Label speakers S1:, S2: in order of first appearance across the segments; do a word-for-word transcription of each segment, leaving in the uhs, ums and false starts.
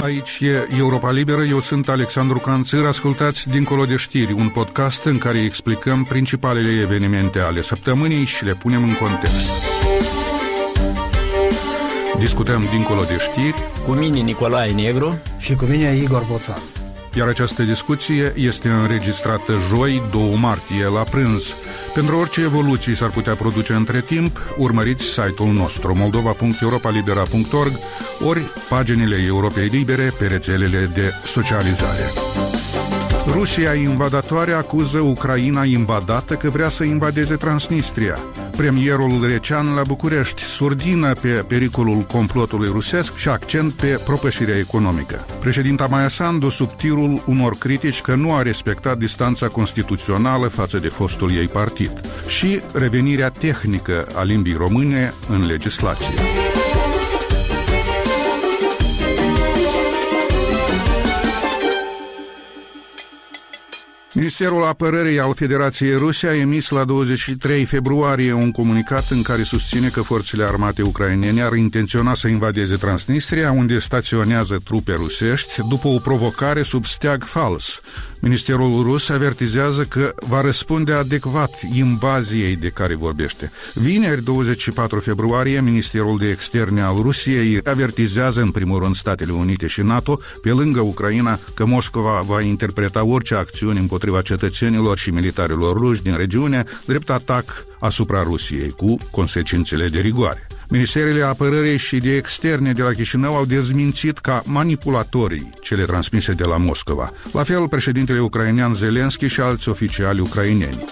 S1: Aici e Europa Liberă, eu sunt Alexandru Canțir, ascultați Dincolo de știri, un podcast în care explicăm principalele evenimente ale săptămânii și le punem în context. Discutăm Dincolo de știri
S2: cu mine Nicolae Negru
S3: și cu mine Igor Boțan.
S1: Iar această discuție este înregistrată joi, doi martie, la prânz. Pentru orice evoluții s-ar putea produce între timp, urmăriți site-ul nostru moldova punct europa libera punct org ori paginile Europei Libere pe rețelele de socializare. Rusia invadatoare acuză Ucraina invadată că vrea să invadeze Transnistria. Premierul Recean la București surdină pe pericolul complotului rusesc și accent pe propășirea economică. Președinta Maia Sandu sub tirul unor critici că nu a respectat distanța constituțională față de fostul ei partid și revenirea tehnică a limbii române în legislație. Ministerul Apărării al Federației Rusiei a emis la douăzeci și trei februarie un comunicat în care susține că forțele armate ucrainene ar intenționa să invadeze Transnistria, unde staționează trupe rusești, după o provocare sub steag fals. Ministerul rus avertizează că va răspunde adecvat invaziei de care vorbește. Vineri, douăzeci și patru februarie, Ministerul de Externe al Rusiei avertizează în primul rând Statele Unite și NATO, pe lângă Ucraina, că Moscova va interpreta orice acțiuni împotriva cetățenilor și militarilor ruși din regiune drept atac asupra Rusiei, cu consecințele de rigoare. Ministerele Apărării și de Externe de la Chișinău au dezmințit ca manipulatorii cele transmise de la Moscova. La fel, președintele ucrainean Zelenski și alți oficiali ucraineni.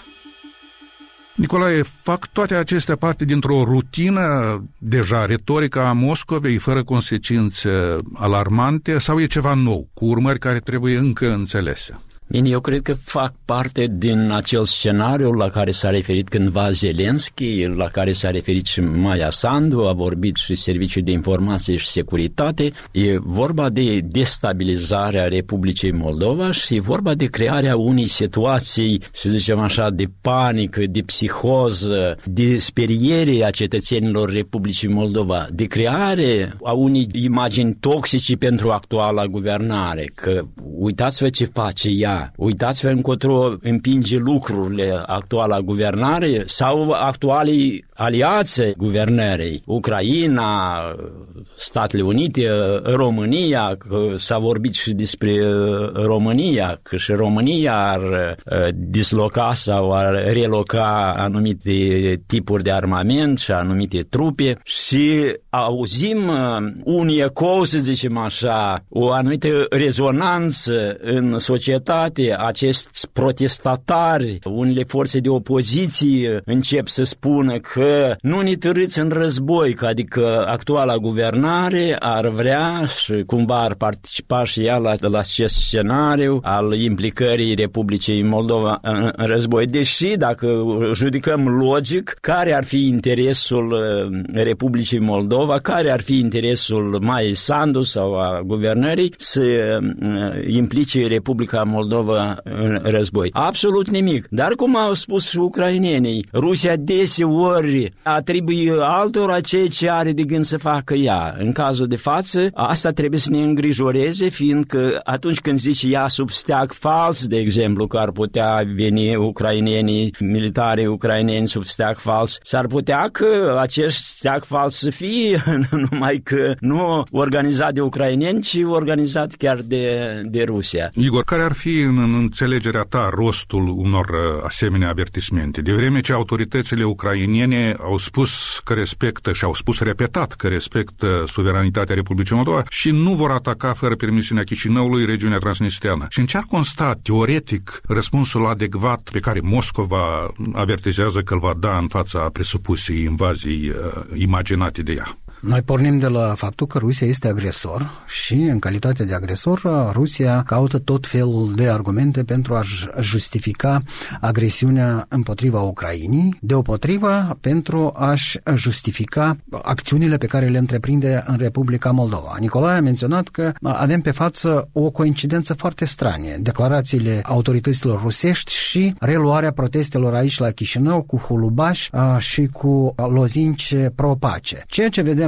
S1: Nicolae, fac toate acestea parte dintr-o rutină deja retorică a Moscovei, fără consecințe alarmante, sau e ceva nou, cu urmări care trebuie încă înțelese?
S2: Bine, eu cred că fac parte din acel scenariu la care s-a referit cândva Zelenski, la care s-a referit și Maia Sandu, a vorbit și Serviciul de Informație și Securitate. E vorba de destabilizarea Republicii Moldova și e vorba de crearea unei situații, să zicem așa, de panică, de psihoză, de speriere a cetățenilor Republicii Moldova, de creare a unei imagini toxice pentru actuala guvernare, că uitați-vă ce face ea. Uitați-vă încotro împinge lucrurile actuala guvernare sau actualii aliații guvernării, Ucraina, Statele Unite, România, că s-a vorbit și despre România, că și România ar disloca sau ar reloca anumite tipuri de armament și anumite trupe și auzim un ecou, să zicem așa, o anumită rezonanță în societate, acești protestatari, unele forțe de opoziție încep să spună că nu ne târâți în război, că adică actuala guvernare ar vrea și cumva ar participa și ea la, la acest scenariu al implicării Republicii Moldova în, în război. Deși, dacă judicăm logic, care ar fi interesul Republicii Moldova, care ar fi interesul Maiei Sandu sau a guvernării să implice Republica Moldova în război? Absolut nimic. Dar cum au spus și ucrainenii, Rusia deseori atribuie altora ceea ce are de gând să facă ea. În cazul de față, asta trebuie să ne îngrijoreze, fiindcă atunci când zice ea sub steag fals, de exemplu, că ar putea veni ucrainenii, militarii ucraineni sub steag fals, s-ar putea că acest steag fals să fie numai că nu organizat de ucraineni, ci organizat chiar de, de Rusia.
S1: Igor, care ar fi în, în înțelegerea ta rostul unor asemenea avertismente? De vreme ce autoritățile ucrainene au spus că respectă și au spus repetat că respectă suveranitatea Republicii Moldova și nu vor ataca fără permisiunea Chișinăului regiunea transnistreană. Și în ce ar consta teoretic răspunsul adecvat pe care Moscova avertizează că îl va da în fața presupusei invazii uh, imaginate de ea?
S3: Noi pornim de la faptul că Rusia este agresor și, în calitate de agresor, Rusia caută tot felul de argumente pentru a justifica agresiunea împotriva Ucrainei, deopotrivă pentru a-și justifica acțiunile pe care le întreprinde în Republica Moldova. Nicolae a menționat că avem pe față o coincidență foarte stranie. Declarațiile autorităților rusești și reluarea protestelor aici la Chișinău cu hulubași și cu lozinci pro-pace. Ceea ce vedem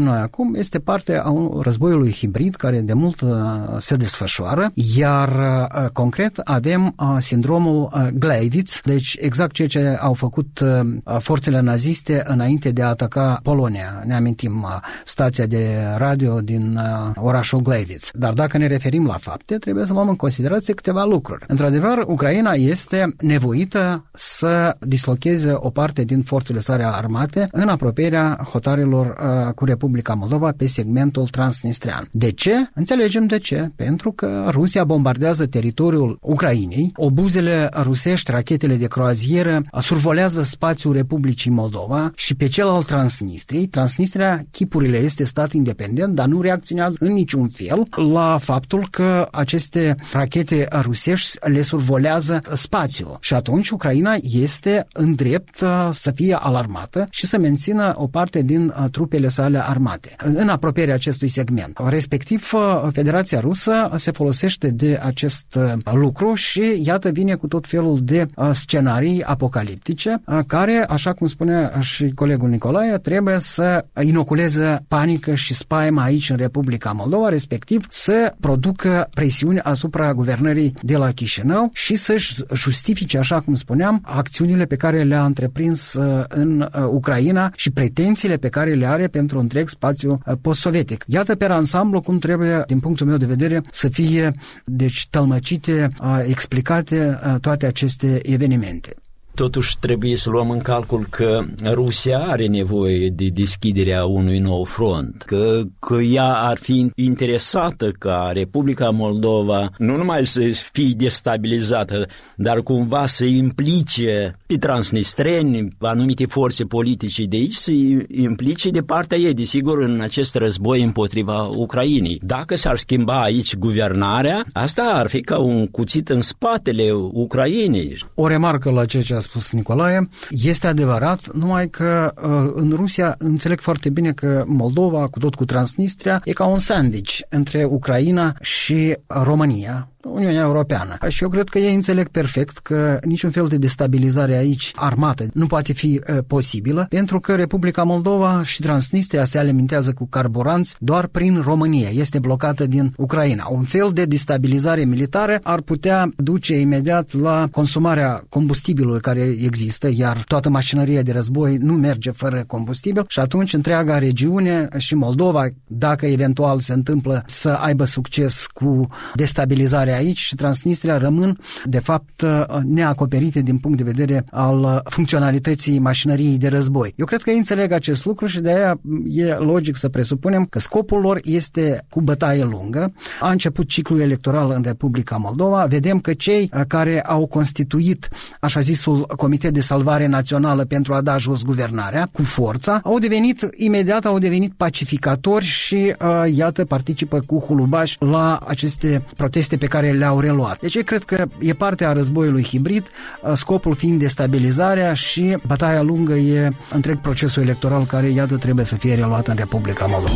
S3: noi acum este parte a un războiului hibrid care de mult se desfășoară, iar concret avem sindromul Gleiwitz, deci exact ceea ce au făcut forțele naziste înainte de a ataca Polonia. Ne amintim stația de radio din orașul Gleiwitz. Dar dacă ne referim la fapte, trebuie să luăm în considerație câteva lucruri. Într-adevăr, Ucraina este nevoită să dislocheze o parte din forțele sale armate în apropierea hotarelor uh, cu Republica Moldova pe segmentul transnistrian. De ce? Înțelegem de ce. Pentru că Rusia bombardează teritoriul Ucrainei, obuzele rusești, rachetele de croazieră survolează spațiul Republicii Moldova și pe cel al Transnistriei. Transnistria, chipurile, este stat independent, dar nu reacționează în niciun fel la faptul că aceste rachete rusești le survolează spațiul. Și atunci Ucraina este în drept să fie alarmată și să mențină o parte din trupele sale armate în apropierea acestui segment. Respectiv, Federația Rusă se folosește de acest lucru și iată vine cu tot felul de scenarii apocaliptice care, așa cum spune și colegul Nicolae, trebuie să inoculeze panică și spaimă aici în Republica Moldova, respectiv să producă presiuni asupra guvernării de la Chișinău și să-și justifice, așa cum spuneam, acțiunile pe care le-a întreprins în Ucraina și pretențiile pe care le are pentru întreg spațiu post-sovietic. Iată pe ansamblu cum trebuie, din punctul meu de vedere, să fie deci tălmăcite, explicate toate aceste evenimente.
S2: Totuși trebuie să luăm în calcul că Rusia are nevoie de deschiderea unui nou front, că, că ea ar fi interesată ca Republica Moldova nu numai să fie destabilizată, dar cumva să implice pe transnistreni, anumite forțe politice de aici, să implice de partea ei, desigur, în acest război împotriva Ucrainei. Dacă s-ar schimba aici guvernarea, asta ar fi ca un cuțit în spatele Ucrainei.
S3: O remarcă la ceea ce a spus Nicolae, este adevărat, numai că în Rusia înțeleg foarte bine că Moldova, cu tot cu Transnistria, e ca un sandwich între Ucraina și România, Uniunea Europeană. Și eu cred că ei înțeleg perfect că niciun fel de destabilizare aici armată nu poate fi uh, posibilă, pentru că Republica Moldova și Transnistria se alimentează cu carburanți doar prin România. Este blocată din Ucraina. Un fel de destabilizare militară ar putea duce imediat la consumarea combustibilului care există, iar toată mașinăria de război nu merge fără combustibil și atunci întreaga regiune și Moldova, dacă eventual se întâmplă să aibă succes cu destabilizarea aici și Transnistria rămân, de fapt, neacoperite din punct de vedere al funcționalității mașinăriei de război. Eu cred că ei înțeleg acest lucru și de aia e logic să presupunem că scopul lor este cu bătaie lungă. A început ciclul electoral în Republica Moldova. Vedem că cei care au constituit așa zisul Comitet de Salvare Națională pentru a da jos guvernarea cu forța, au devenit imediat, au devenit pacificatori și uh, iată, participă cu hulubaș la aceste proteste pe care le-au reluat. Deci eu cred că e parte a războiului hibrid, scopul fiind destabilizarea și bătaia lungă e întreg procesul electoral care, iată, trebuie să fie reluat în Republica Moldova.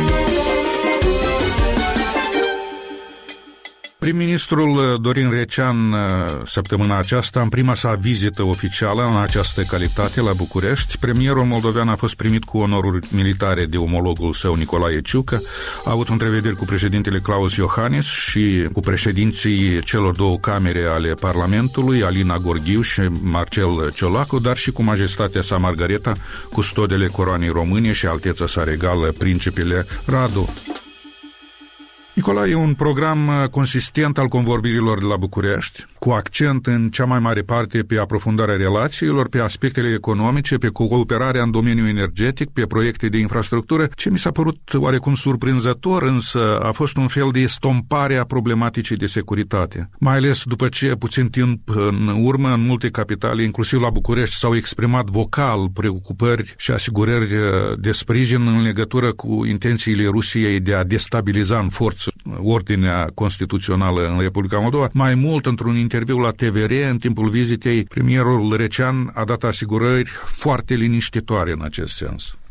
S1: Prim-ministrul Dorin Recean, săptămâna aceasta, în prima sa vizită oficială în această calitate la București, premierul moldovean a fost primit cu onoruri militare de omologul său Nicolae Ciucă, a avut întrevederi cu președintele Klaus Iohannis și cu președinții celor două camere ale Parlamentului, Alina Gorghiu și Marcel Ciolacu, dar și cu majestatea sa Margareta, custodele coroanei române și alteța sa regală, principele Radu. Nicolae, e un program consistent al convorbirilor de la București, cu accent în cea mai mare parte pe aprofundarea relațiilor, pe aspectele economice, pe cooperarea în domeniul energetic, pe proiecte de infrastructură. Ce mi s-a părut oarecum surprinzător, însă, a fost un fel de estompare a problematicii de securitate. Mai ales după ce, puțin timp în urmă, în multe capitale, inclusiv la București, s-au exprimat vocal preocupări și asigurări de sprijin în legătură cu intențiile Rusiei de a destabiliza în forță ordinea constituțională în Republica Moldova. Mai mult, într-un interviu la T V R, în timpul vizitei, premierul Recean a dat asigurări foarte liniștitoare în acest sens.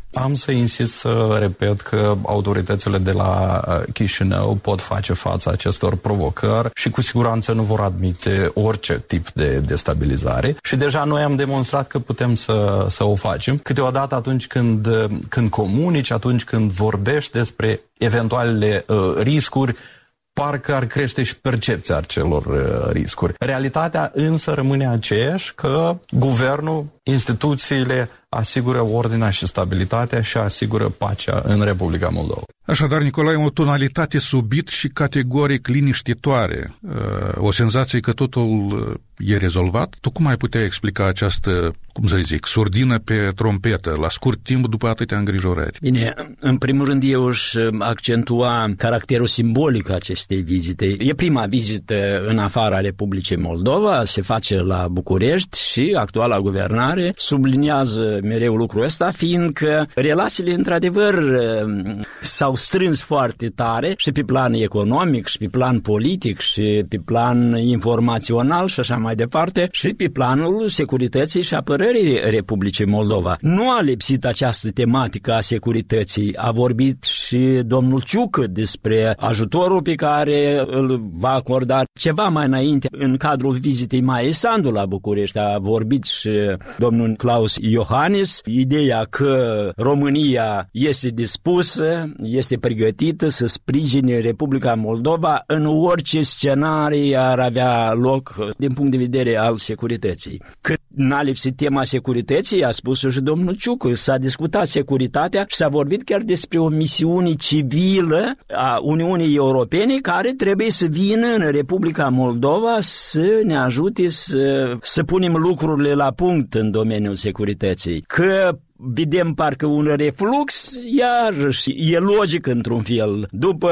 S4: Am să insist să repet că autoritățile de la Chișinău pot face față acestor provocări și cu siguranță nu vor admite orice tip de destabilizare și deja noi am demonstrat că putem să, să o facem. Câteodată atunci când, când comunici, atunci când vorbești despre eventualele uh, riscuri, parcă ar crește și percepția acelor uh, riscuri. Realitatea însă rămâne aceeași, că guvernul, instituțiile asigură ordinea și stabilitatea și asigură pacea în Republica Moldova.
S1: Așadar, Nicolae, o tonalitate subit și categoric liniștitoare, o senzație că totul e rezolvat. Tu cum ai putea explica această, cum să zic, surdină pe trompetă, la scurt timp după atâtea îngrijorări?
S2: Bine, în primul rând eu își accentua caracterul simbolic acestei vizite. E prima vizită în afara Republicii Moldova, se face la București și actuala guvernare subliniază mereu lucrul ăsta, fiindcă relațiile într-adevăr s-au strâns foarte tare și pe plan economic, și pe plan politic, și pe plan informațional și așa mai departe, și pe planul securității și apărării Republicii Moldova. Nu a lipsit această tematică a securității. A vorbit și domnul Ciucă despre ajutorul pe care îl va acorda. Ceva mai înainte, în cadrul vizitei Maiei Sandu la București, a vorbit și domnul Klaus Iohannis, ideea că România este dispusă, este pregătită să sprijine Republica Moldova în orice scenarii ar avea loc din punct de vedere al securității. Cât n-a lipsit tema securității, a spus și domnul Ciucă, s-a discutat securitatea și s-a vorbit chiar despre o misiune civilă a Uniunii Europene care trebuie să vină în Republica Moldova să ne ajute să, să punem lucrurile la punct în domeniul securității. Că vedem parcă un reflux, iarăși e logic într-un fel. După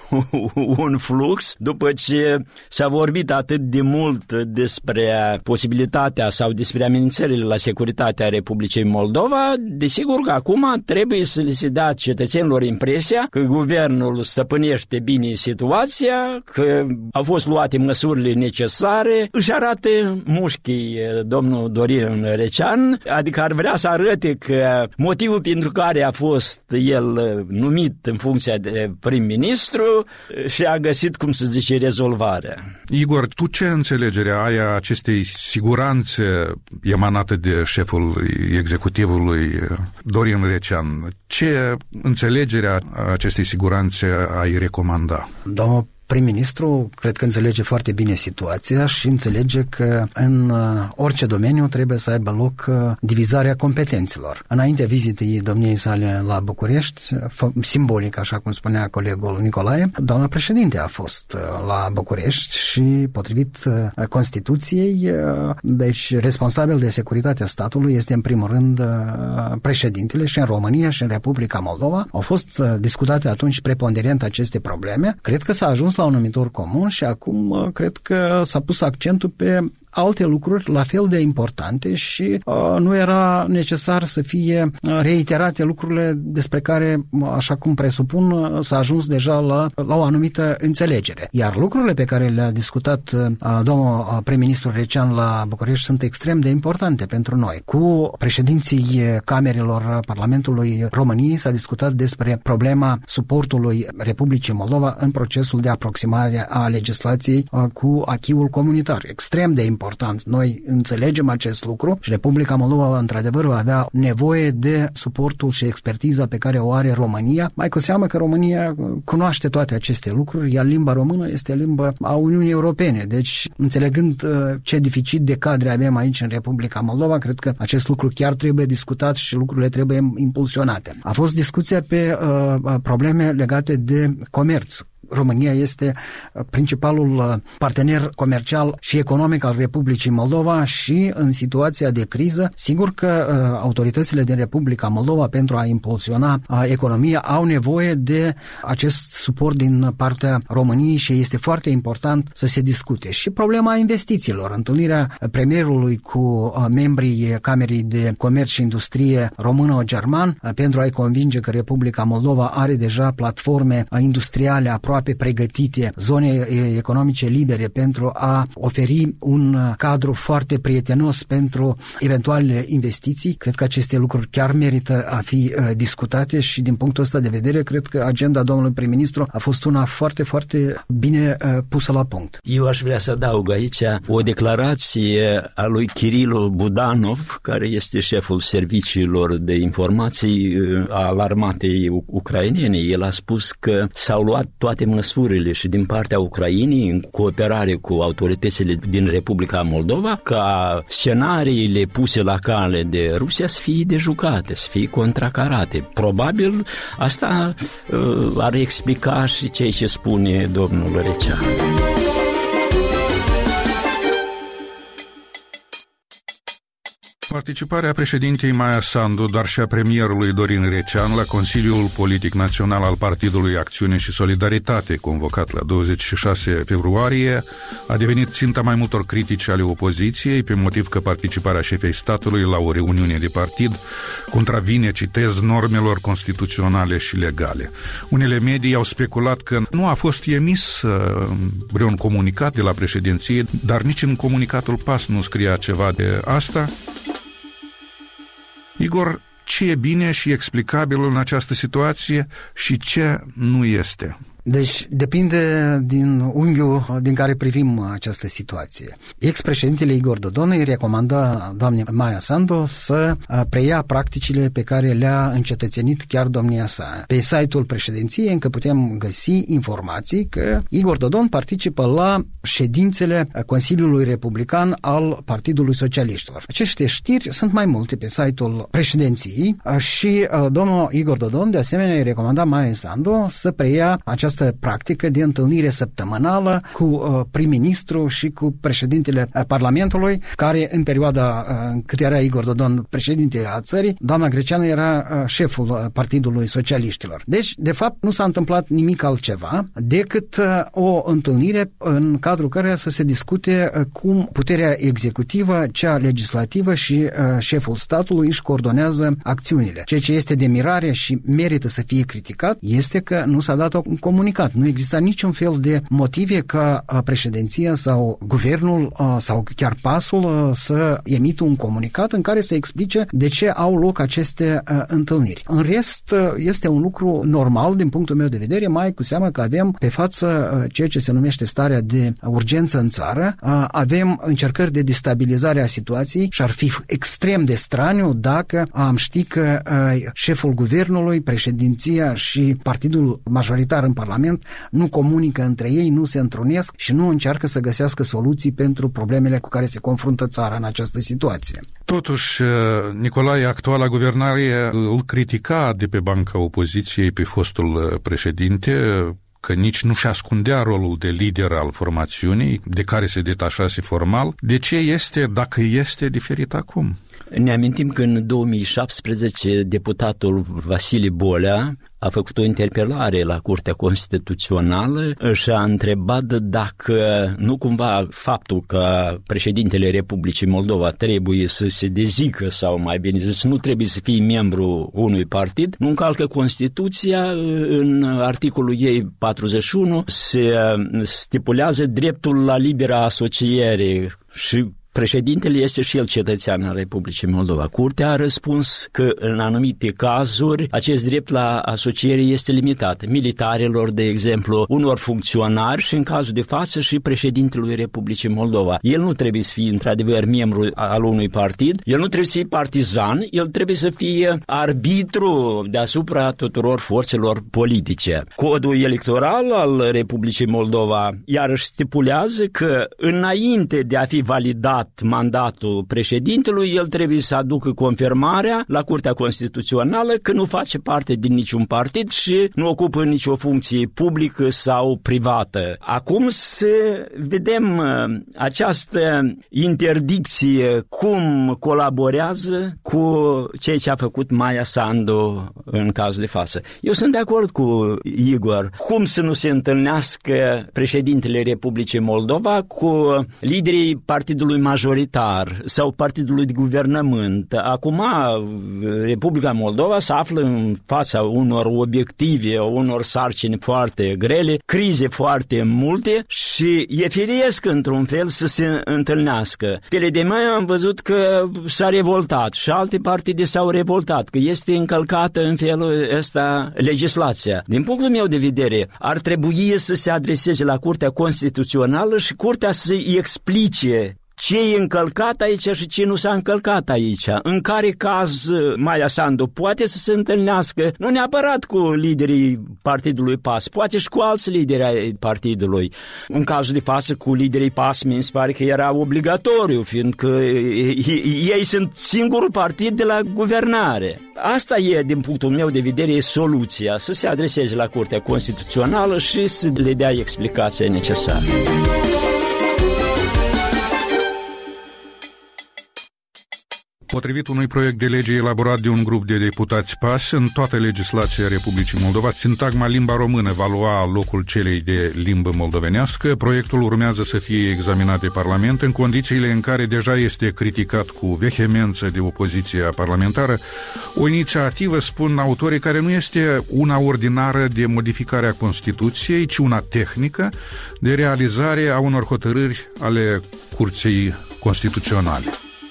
S2: un flux, după ce s-a vorbit atât de mult despre posibilitatea sau despre amenințările la securitatea Republicii Moldova, desigur că acum trebuie să le se dea cetățenilor impresia că guvernul stăpânește bine situația, că au fost luate măsurile necesare. Își arată mușchii domnul Dorin Recean, adică ar vrea să arate că motivul pentru care a fost el numit în funcția de prim-ministru și a găsit, cum să zice, rezolvarea.
S1: Igor, tu ce înțelegere ai a acestei siguranțe emanate de șeful executivului Dorin Recean? Ce înțelegere a acestei siguranțe ai recomanda?
S3: Domnul prim-ministru cred că înțelege foarte bine situația și înțelege că în orice domeniu trebuie să aibă loc divizarea competențelor. Înaintea vizitei domniei sale la București, simbolic, așa cum spunea colegul Nicolae, doamna președinte a fost la București și, potrivit Constituției, deci responsabil de securitatea statului este în primul rând președintele și în România și în Republica Moldova. Au fost discutate atunci preponderent aceste probleme. Cred că s-a ajuns la un numitor comun și acum cred că s-a pus accentul pe alte lucruri la fel de importante și uh, nu era necesar să fie reiterate lucrurile despre care, așa cum presupun, s-a ajuns deja la, la o anumită înțelegere. Iar lucrurile pe care le-a discutat uh, domnul prim-ministru Recean la București sunt extrem de importante pentru noi. Cu președinții camerelor Parlamentului României s-a discutat despre problema suportului Republicii Moldova în procesul de aproximare a legislației uh, cu acquis-ul comunitar. Extrem de important. Important. Noi înțelegem acest lucru și Republica Moldova într-adevăr va avea nevoie de suportul și expertiza pe care o are România, mai cu seamă că România cunoaște toate aceste lucruri, iar limba română este limba a Uniunii Europene. Deci, înțelegând ce deficit de cadre avem aici în Republica Moldova, cred că acest lucru chiar trebuie discutat și lucrurile trebuie impulsionate. A fost discuția pe uh, probleme legate de comerț. România este principalul partener comercial și economic al Republicii Moldova și în situația de criză, sigur că uh, autoritățile din Republica Moldova pentru a impulsiona uh, economia au nevoie de acest suport din partea României și este foarte important să se discute. Și problema investițiilor, întâlnirea premierului cu uh, membrii Camerei de Comerț și Industrie română-german uh, pentru a-i convinge că Republica Moldova are deja platforme uh, industriale aproape aproape pregătite, zone economice libere pentru a oferi un cadru foarte prietenos pentru eventuale investiții. Cred că aceste lucruri chiar merită a fi uh, discutate și din punctul ăsta de vedere cred că agenda domnului prim-ministru a fost una foarte, foarte bine uh, pusă la punct.
S2: Eu aș vrea să adaug aici o declarație a lui Kirilo Budanov, care este șeful serviciilor de informații al armatei ucrainene. El a spus că s-au luat toate măsurile și din partea Ucrainei, în cooperare cu autoritățile din Republica Moldova, ca scenariile puse la cale de Rusia să fie dejucate, să fie contracarate. Probabil asta uh, ar explica și ceea ce spune domnul Recean.
S1: Participarea președintei Maia Sandu, dar și a premierului Dorin Recean la Consiliul Politic Național al Partidului Acțiune și Solidaritate, convocat la douăzeci și șase februarie, a devenit ținta mai multor critici ale opoziției, pe motiv că participarea șefei statului la o reuniune de partid contravine, citez, normelor constituționale și legale. Unele medii au speculat că nu a fost emis uh, vreun comunicat de la președinție, dar nici în comunicatul P A S nu scria ceva de asta. Igor, ce e bine și explicabil în această situație și ce nu este?
S3: Deci depinde din unghiul din care privim această situație. Ex-președintele Igor Dodon îi recomanda doamnei Maia Sandu să preia practicile pe care le-a încetățenit chiar domnia sa. Pe site-ul președinției încă putem găsi informații că Igor Dodon participă la ședințele Consiliului Republican al Partidului Socialiștilor. Aceste știri sunt mai multe pe site-ul președinției și domnul Igor Dodon de asemenea îi recomanda Maia Sandu să preia această practică de întâlnire săptămânală cu uh, prim-ministru și cu președintele uh, Parlamentului, care în perioada uh, cât era Igor Dodon președinte a țării, doamna Greceanu era uh, șeful uh, Partidului Socialiștilor. Deci, de fapt, nu s-a întâmplat nimic altceva decât uh, o întâlnire în cadrul căreia să se discute uh, cum puterea executivă, cea legislativă și uh, șeful statului își coordonează acțiunile. Ceea ce este de mirare și merită să fie criticat este că nu s-a dat o comunicat. Nu exista niciun fel de motive ca președinția sau guvernul sau chiar P A S-ul să emită un comunicat în care să explice de ce au loc aceste întâlniri. În rest, este un lucru normal din punctul meu de vedere, mai cu seamă că avem pe față ceea ce se numește starea de urgență în țară, avem încercări de destabilizare a situației și ar fi extrem de straniu dacă am ști că șeful guvernului, președinția și partidul majoritar în Parlament nu comunică între ei, nu se întrunesc și nu încearcă să găsească soluții pentru problemele cu care se confruntă țara în această situație.
S1: Totuși, Nicolae, actuala guvernare îl critica de pe banca opoziției pe fostul președinte, că nici nu-și ascundea rolul de lider al formațiunii, de care se detașase formal. De ce este, dacă este, diferit acum?
S2: Ne amintim că în două mii șaptesprezece deputatul Vasile Bolea a făcut o interpelare la Curtea Constituțională și a întrebat dacă nu cumva faptul că președintele Republicii Moldova trebuie să se dezică sau mai bine zis nu trebuie să fie membru unui partid, nu încalcă Constituția. În articolul ei patruzeci și unu se stipulează dreptul la libera asociere și președintele este și el cetățean al Republicii Moldova. Curtea a răspuns că în anumite cazuri acest drept la asociere este limitat. Militarilor, de exemplu, unor funcționari și în cazul de față și președintelui Republicii Moldova. El nu trebuie să fie într-adevăr membru al unui partid, el nu trebuie să fie partizan, el trebuie să fie arbitru deasupra tuturor forțelor politice. Codul electoral al Republicii Moldova iarăși stipulează că înainte de a fi validat mandatul președintelui, el trebuie să aducă confirmarea la Curtea Constituțională că nu face parte din niciun partid și nu ocupă nicio funcție publică sau privată. Acum să vedem această interdicție cum colaborează cu ceea ce a făcut Maia Sandu în cazul de față. Eu sunt de acord cu Igor. Cum să nu se întâlnească președintele Republicii Moldova cu liderii Partidului majoritar sau partidului de guvernământ. Acum Republica Moldova se află în fața unor obiective, unor sarcini foarte grele, crize foarte multe și e firesc într-un fel să se întâlnească. Pe de mai am văzut că s-a revoltat și alte partide s-au revoltat, că este încălcată în felul ăsta legislația. Din punctul meu de vedere, ar trebui să se adreseze la Curtea Constituțională și Curtea să-i explice ce e încălcat aici și ce nu s-a încălcat aici. În care caz Maia Sandu poate să se întâlnească, nu neapărat cu liderii partidului P A S, poate și cu alți lideri ai partidului. În cazul de față cu liderii P A S mi se pare că era obligatoriu, fiindcă ei sunt singurul partid de la guvernare. Asta e, din punctul meu de vedere, e soluția, să se adreseze la Curtea Constituțională și să le dea explicația necesară.
S1: Potrivit unui proiect de lege elaborat de un grup de deputați P A S, în toată legislația Republicii Moldova, sintagma limba română va lua locul celei de limbă moldovenească. Proiectul urmează să fie examinat de Parlament în condițiile în care deja este criticat cu vehemență de opoziția parlamentară. O inițiativă, spun autorii, care nu este una ordinară de modificare a Constituției, ci una tehnică de realizare a unor hotărâri ale Curții Constituționale.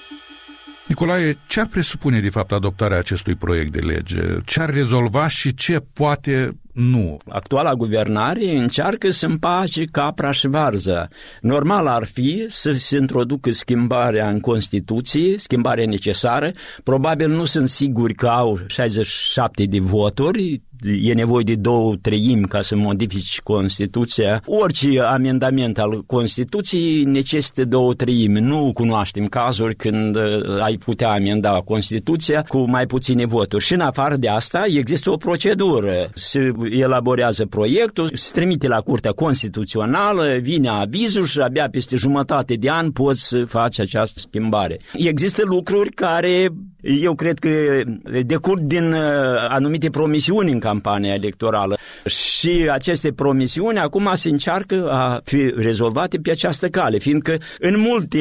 S1: Nicolae, ce ar presupune de fapt adoptarea acestui proiect de lege? Ce ar rezolva și ce poate nu?
S2: Actuala guvernare încearcă să împace capra și varza. Normal ar fi să se introducă schimbarea în Constituție, schimbarea necesară. Probabil nu sunt siguri că au șaizeci și șapte de voturi. E nevoie de două treimi ca să modifici Constituția. Orice amendament al Constituției necesită două treimi. Nu cunoaștem cazuri când ai putea amenda Constituția cu mai puține voturi. Și în afară de asta există o procedură. Se elaborează proiectul, se trimite la Curtea Constituțională, vine avizul și abia peste jumătate de an poți să faci această schimbare. Există lucruri care eu cred că decurg din anumite promisiuni în campania electorală și aceste promisiuni acum se încearcă a fi rezolvate pe această cale, fiindcă în multe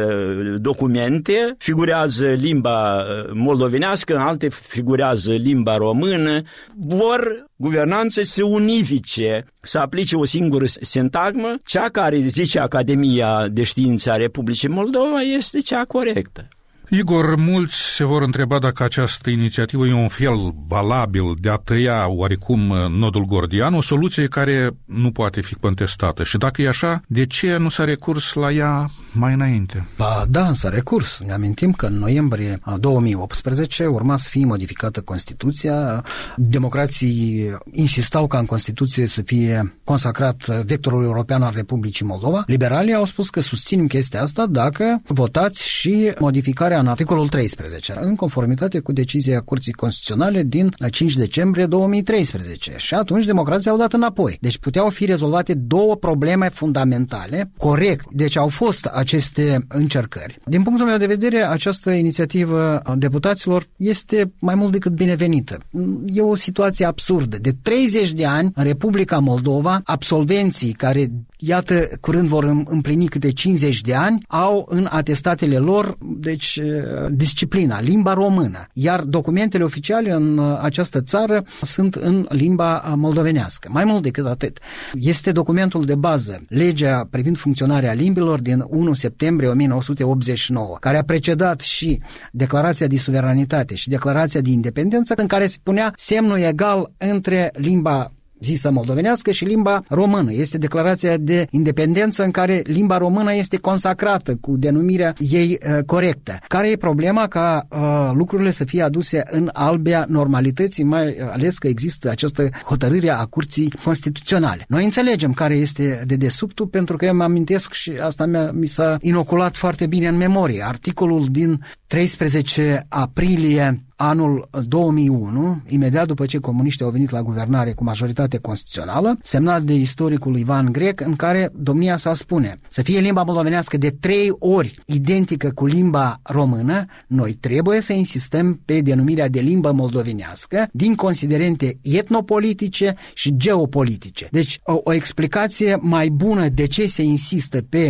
S2: documente figurează limba moldovenească, în alte figurează limba română. Vor guvernanță să unifice, să aplice o singură sintagmă, cea care, zice Academia de Științe a Republicii Moldova, este cea corectă.
S1: Igor, mulți se vor întreba dacă această inițiativă e un fel valabil de a tăia oarecum nodul gordian, o soluție care nu poate fi contestată. Și dacă e așa, de ce nu s-a recurs la ea mai înainte?
S3: Ba da, s-a recurs. Ne amintim că în noiembrie două mii optsprezece urma să fie modificată Constituția. Democrații insistau ca în Constituție să fie consacrat vectorul european al Republicii Moldova. Liberalii au spus că susținem chestia asta dacă votați și modificarea în articolul treisprezece, în conformitate cu decizia Curții Constituționale din cinci decembrie două mii treisprezece. Și atunci democrații au dat înapoi. Deci puteau fi rezolvate două probleme fundamentale, corect. Deci au fost aceste încercări. Din punctul meu de vedere, această inițiativă a deputaților este mai mult decât binevenită. E o situație absurdă. De treizeci de ani, în Republica Moldova, absolvenții care, iată, curând vor împlini câte cincizeci de ani, au în atestatele lor, deci, disciplina, limba română, iar documentele oficiale în această țară sunt în limba moldovenească. Mai mult decât atât, este documentul de bază, legea privind funcționarea limbilor din unu septembrie o mie nouă sute optzeci și nouă, care a precedat și declarația de suveranitate și declarația de independență, în care se punea semnul egal între limba zisă moldovenească și limba română. Este declarația de independență în care limba română este consacrată cu denumirea ei uh, corectă. Care e problema ca uh, lucrurile să fie aduse în albia normalității, mai ales că există această hotărâre a Curții Constituționale. Noi înțelegem care este dedesubtul, pentru că eu mă amintesc și asta mi-a, mi s-a inoculat foarte bine în memorie. Articolul din treisprezece aprilie anul două mii unu, imediat după ce comuniștii au venit la guvernare cu majoritate constituțională, semnat de istoricul Ivan Grec, în care domnia sa spune să fie limba moldovenească de trei ori identică cu limba română, noi trebuie să insistăm pe denumirea de limbă moldovenească din considerente etnopolitice și geopolitice. Deci o, o explicație mai bună de ce se insistă pe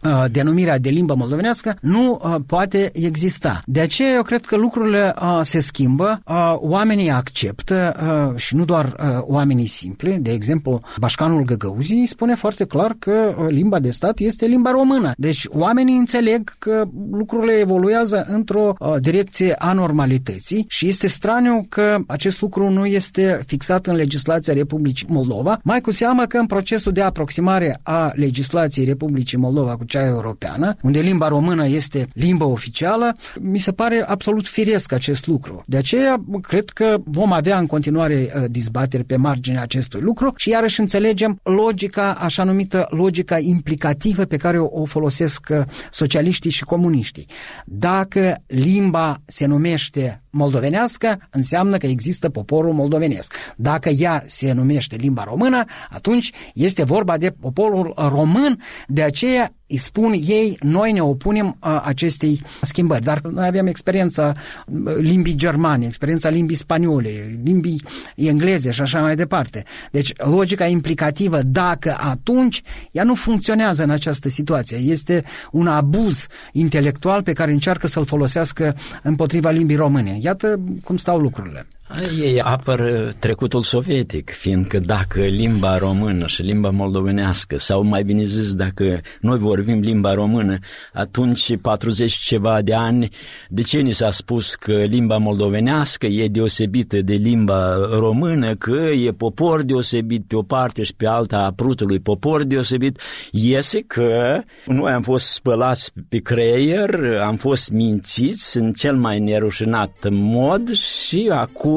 S3: uh, denumirea de limbă moldovenească nu uh, poate exista. De aceea eu cred că lucrurile uh, se schimbă, uh, oamenii acceptă uh, și nu doar uh, oamenii simpli. De exemplu, Bașcanul Găgăuzii spune foarte clar că uh, limba de stat este limba română. Deci oamenii înțeleg că lucrurile evoluează într-o uh, direcție a normalității și este straniu că acest lucru nu este fixat în legislația Republicii Moldova, mai cu seamă că în procesul de aproximare a legislației Republicii Moldova cu cea europeană, unde limba română este limba oficială, mi se pare absolut firesc acest lucru. De aceea, cred că vom avea în continuare uh, dezbateri pe marginea acestui lucru și iarăși înțelegem logica, așa numită logica implicativă pe care o, o folosesc uh, socialiștii și comuniștii. Dacă limba se numește moldovenească, înseamnă că există poporul moldovenesc. Dacă ea se numește limba română, atunci este vorba de poporul român, de aceea îi spun ei, noi ne opunem a, acestei schimbări. Dar noi avem experiența limbii germane, experiența limbii spaniole, limbii engleze și așa mai departe. Deci logica implicativă, dacă atunci, ea nu funcționează în această situație. Este un abuz intelectual pe care încearcă să-l folosească împotriva limbii române. Iată cum stau lucrurile.
S2: Ei apără trecutul sovietic, fiindcă dacă limba română și limba moldovenească, sau mai bine zis, dacă noi vorbim limba română, atunci patruzeci ceva de ani, de ce ni s-a spus că limba moldovenească e deosebită de limba română, că e popor deosebit pe o parte și pe alta a prutului popor deosebit? Iese că noi am fost spălați pe creier, am fost mințiți în cel mai nerușinat mod și acum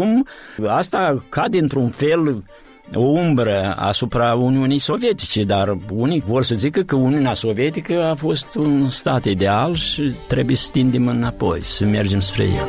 S2: asta cade într-un fel o umbră asupra Uniunii Sovietice, dar unii vor să zică că Uniunea Sovietică a fost un stat ideal și trebuie să tindem înapoi, să mergem spre el.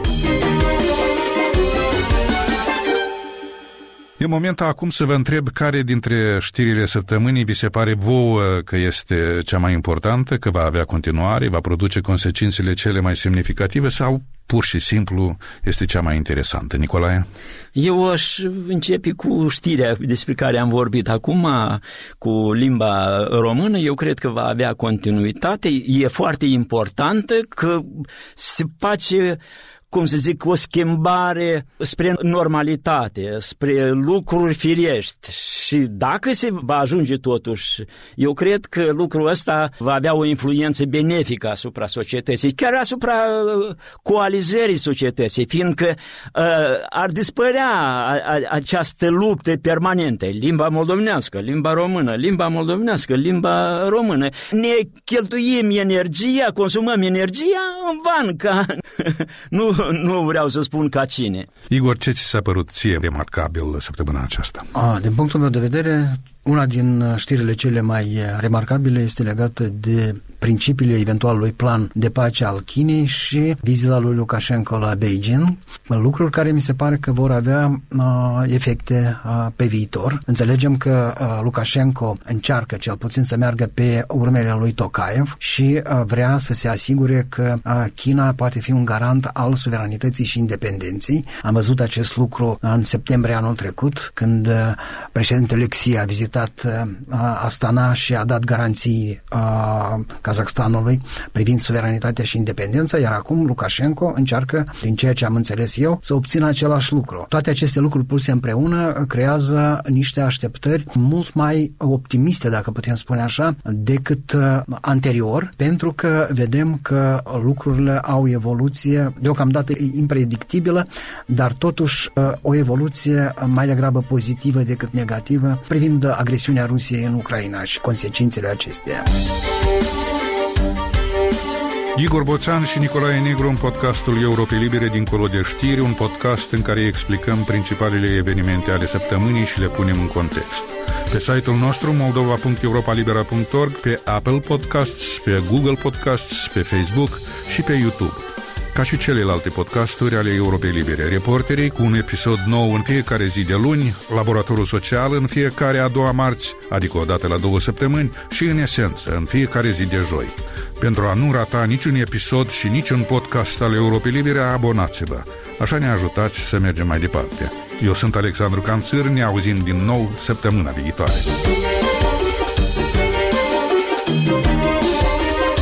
S1: E momentul acum să vă întreb care dintre știrile săptămânii vi se pare vouă că este cea mai importantă, că va avea continuare, va produce consecințele cele mai semnificative sau pur și simplu este cea mai interesantă. Nicolae?
S2: Eu aș începe cu știrea despre care am vorbit acum, cu limba română. Eu cred că va avea continuitate. E foarte importantă că se face, cum să zic, o schimbare spre normalitate, spre lucruri firești. Și dacă se va ajunge totuși, eu cred că lucrul ăsta va avea o influență benefică asupra societății, chiar asupra coalizării societății, fiindcă uh, ar dispărea a, a, această luptă permanentă, limba moldovenească, limba română, limba moldovenească, limba română. Ne cheltuim energia, consumăm energia în van, ca nu Nu vreau să spun ca cine.
S1: Igor, ce ți s-a părut ție remarcabil săptămâna aceasta?
S3: A, din punctul meu de vedere, una din știrile cele mai remarcabile este legată de principiile eventualului plan de pace al Chinei și vizita lui Lukashenko la Beijing, lucruri care mi se pare că vor avea uh, efecte uh, pe viitor. Înțelegem că uh, Lukashenko încearcă cel puțin să meargă pe urmele lui Tokayev și uh, vrea să se asigure că uh, China poate fi un garant al suveranității și independenței. Am văzut acest lucru în septembrie anul trecut, când uh, președintele Xi a vizitat uh, Astana și a dat garanții uh, Kazahstanului privind suveranitatea și independența, iar acum Lukashenko încearcă, din ceea ce am înțeles eu, să obțină același lucru. Toate aceste lucruri puse împreună creează niște așteptări mult mai optimiste, dacă putem spune așa, decât uh, anterior, pentru că vedem că lucrurile au o evoluție deocamdată impredictibilă, dar totuși uh, o evoluție mai degrabă pozitivă decât negativă privind agresiunea Rusiei în Ucraina și consecințele acesteia.
S1: Igor Boțan și Nicolae Negru în podcastul Europei Libere dincolo de știri, un podcast în care explicăm principalele evenimente ale săptămânii și le punem în context. Pe site-ul nostru moldova punct europa libera punct org, pe Apple Podcasts, pe Google Podcasts, pe Facebook și pe YouTube. Ca și celelalte podcasturi ale Europei Libere, Reporterii cu un episod nou în fiecare zi de luni, Laboratorul Social în fiecare a doua marți, adică o dată la două săptămâni, și în esență în fiecare zi de joi. Pentru a nu rata niciun episod și niciun podcast al Europei Libere, abonați-vă. Așa ne ajutați să mergem mai departe. Eu sunt Alexandru Canțâr, ne auzim din nou săptămâna viitoare.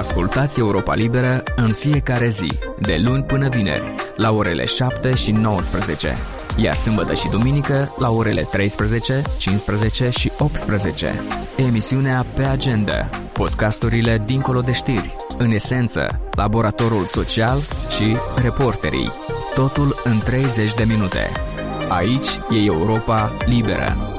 S5: Ascultați Europa Liberă în fiecare zi, de luni până vineri, la orele șapte și nouăsprezece, iar sâmbătă și duminică la orele treisprezece, cincisprezece și optsprezece. Emisiunea Pe Agenda, podcasturile dincolo de știri, în esență, laboratorul social și reporterii. Totul în treizeci de minute. Aici e Europa Liberă.